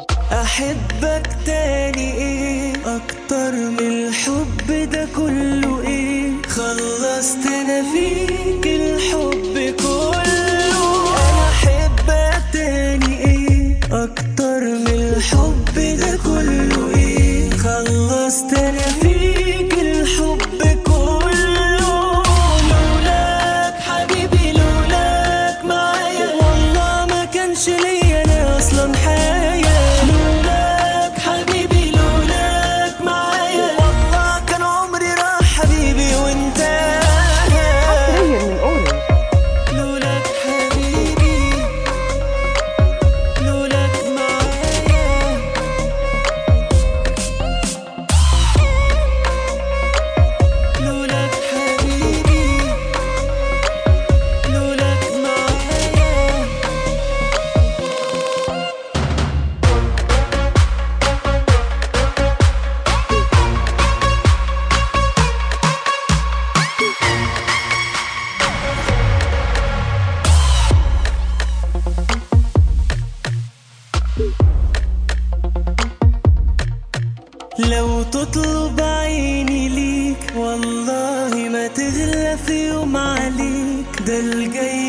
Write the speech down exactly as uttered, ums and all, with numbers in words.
احبك تاني ايه اكتر من الحب ده كله؟ ايه خلصت انا فيك الحب كله. انا احبك تاني ايه اكتر من الحب ده كله؟ ايه خلصت انا فيك الحب كله. لولاك حبيبي لولاك معايا والله ما كانش ليا انا اصلا حياة. لولاك حبيبي لولاك معايا والله كان عمري راح حبيبي وانت. حصريا من اورنج. لولاك حبيبي لولاك معايا. لولاك حبيبي لولاك معايا. لو تطلب عيني ليك والله ما تغلى في يوم عليك. ده الجاي